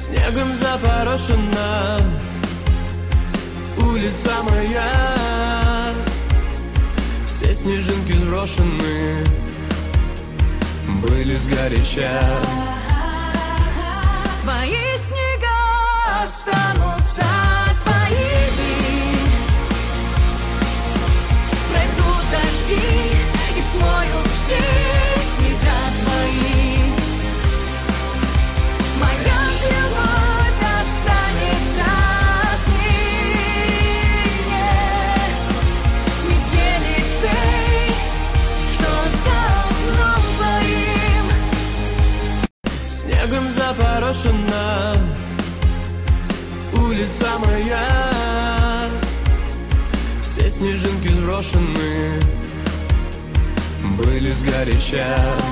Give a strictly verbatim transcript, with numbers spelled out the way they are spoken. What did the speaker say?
Снегом запорошена улица моя, все снежинки сброшены были сгоряча. Твои снега останутся твоими, пройдут дожди и смоют все снега твои. Моя же любовь останется отныне метелицей, что за окном твоим. Снегом запорошена улица моя, все снежинки сброшены были сгоряча.